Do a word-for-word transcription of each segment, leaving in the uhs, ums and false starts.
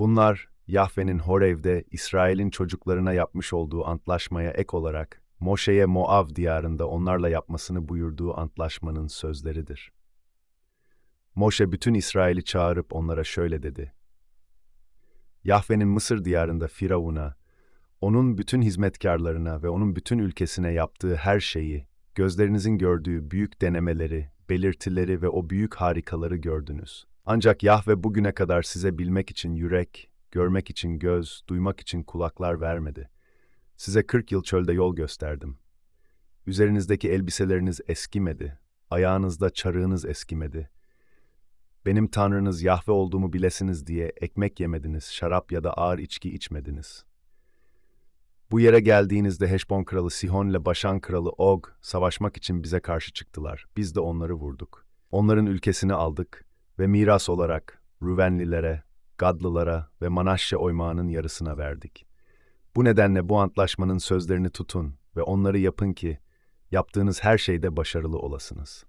Bunlar, Yahve'nin Horev'de İsrail'in çocuklarına yapmış olduğu antlaşmaya ek olarak, Moşe'ye Moav diyarında onlarla yapmasını buyurduğu antlaşmanın sözleridir. Moşe bütün İsrail'i çağırıp onlara şöyle dedi: Yahve'nin Mısır diyarında Firavun'a, onun bütün hizmetkarlarına ve onun bütün ülkesine yaptığı her şeyi, gözlerinizin gördüğü büyük denemeleri, belirtileri ve o büyük harikaları gördünüz. Ancak Yahve bugüne kadar size bilmek için yürek, görmek için göz, duymak için kulaklar vermedi. Size kırk yıl çölde yol gösterdim. Üzerinizdeki elbiseleriniz eskimedi, ayağınızda çarığınız eskimedi. Benim Tanrınız Yahve olduğumu bilesiniz diye ekmek yemediniz, şarap ya da ağır içki içmediniz. Bu yere geldiğinizde Heşbon kralı Sihon ile Başan kralı Og savaşmak için bize karşı çıktılar. Biz de onları vurduk. Onların ülkesini aldık ve miras olarak Rüvenlilere, Gadlılara ve Manaşşe oymağının yarısına verdik. Bu nedenle bu antlaşmanın sözlerini tutun ve onları yapın ki yaptığınız her şeyde başarılı olasınız.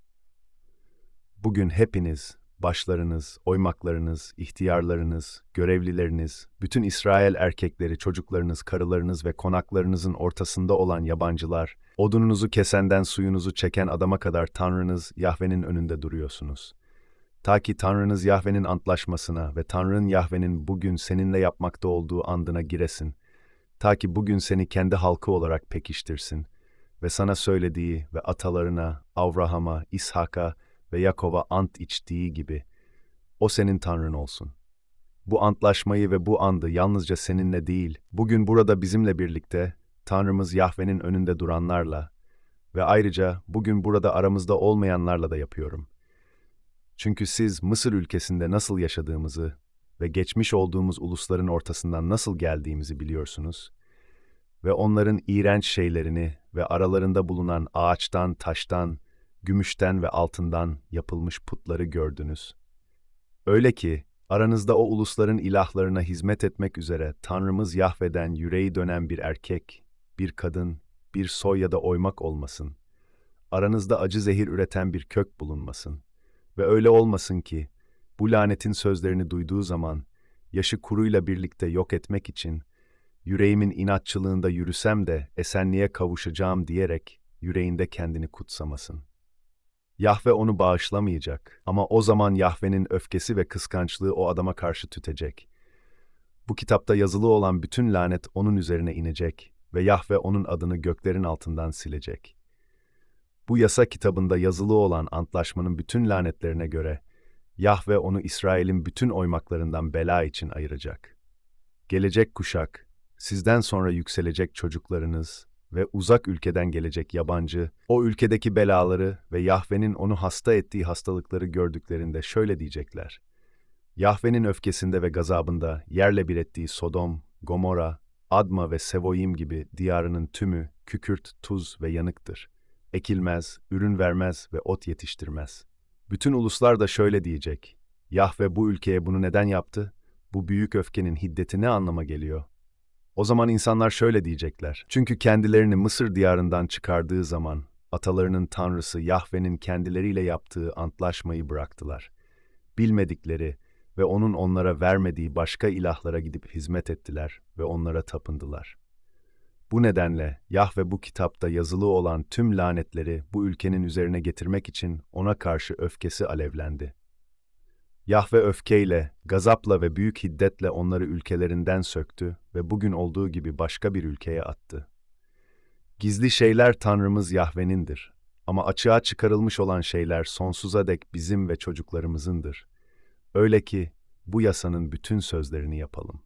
Bugün hepiniz, başlarınız, oymaklarınız, ihtiyarlarınız, görevlileriniz, bütün İsrail erkekleri, çocuklarınız, karılarınız ve konaklarınızın ortasında olan yabancılar, odununuzu kesenden suyunuzu çeken adama kadar Tanrınız Yahve'nin önünde duruyorsunuz. Ta ki Tanrınız Yahve'nin antlaşmasına ve Tanrın Yahve'nin bugün seninle yapmakta olduğu andına giresin. Ta ki bugün seni kendi halkı olarak pekiştirsin ve sana söylediği ve atalarına, Abraham'a, İshak'a ve Yakov'a ant içtiği gibi, o senin Tanrın olsun. Bu antlaşmayı ve bu andı yalnızca seninle değil, bugün burada bizimle birlikte, Tanrımız Yahve'nin önünde duranlarla ve ayrıca bugün burada aramızda olmayanlarla da yapıyorum. Çünkü siz Mısır ülkesinde nasıl yaşadığımızı ve geçmiş olduğumuz ulusların ortasından nasıl geldiğimizi biliyorsunuz ve onların iğrenç şeylerini ve aralarında bulunan ağaçtan, taştan, gümüşten ve altından yapılmış putları gördünüz. Öyle ki, aranızda o ulusların ilahlarına hizmet etmek üzere Tanrımız Yahve'den yüreği dönen bir erkek, bir kadın, bir soy ya da oymak olmasın. Aranızda acı zehir üreten bir kök bulunmasın. Ve öyle olmasın ki, bu lanetin sözlerini duyduğu zaman, yaşı kuruyla birlikte yok etmek için, yüreğimin inatçılığında yürüsem de esenliğe kavuşacağım diyerek, yüreğinde kendini kutsamasın. Yahve onu bağışlamayacak ama o zaman Yahve'nin öfkesi ve kıskançlığı o adama karşı tütecek. Bu kitapta yazılı olan bütün lanet onun üzerine inecek ve Yahve onun adını göklerin altından silecek. Bu yasa kitabında yazılı olan antlaşmanın bütün lanetlerine göre, Yahve onu İsrail'in bütün oymaklarından bela için ayıracak. Gelecek kuşak, sizden sonra yükselecek çocuklarınız ve uzak ülkeden gelecek yabancı, o ülkedeki belaları ve Yahve'nin onu hasta ettiği hastalıkları gördüklerinde şöyle diyecekler: Yahve'nin öfkesinde ve gazabında yerle bir ettiği Sodom, Gomorra, Adma ve Sevoyim gibi diyarının tümü kükürt, tuz ve yanıktır. Ekilmez, ürün vermez ve ot yetiştirmez. Bütün uluslar da şöyle diyecek: Yahve bu ülkeye bunu neden yaptı? Bu büyük öfkenin hiddeti ne anlama geliyor? O zaman insanlar şöyle diyecekler: Çünkü kendilerini Mısır diyarından çıkardığı zaman, atalarının Tanrısı Yahve'nin kendileriyle yaptığı antlaşmayı bıraktılar. Bilmedikleri ve onun onlara vermediği başka ilahlara gidip hizmet ettiler ve onlara tapındılar. Bu nedenle Yahve bu kitapta yazılı olan tüm lanetleri bu ülkenin üzerine getirmek için ona karşı öfkesi alevlendi. Yahve öfkeyle, gazapla ve büyük hiddetle onları ülkelerinden söktü ve bugün olduğu gibi başka bir ülkeye attı. Gizli şeyler Tanrımız Yahve'nindir ama açığa çıkarılmış olan şeyler sonsuza dek bizim ve çocuklarımızındır. Öyle ki bu yasanın bütün sözlerini yapalım.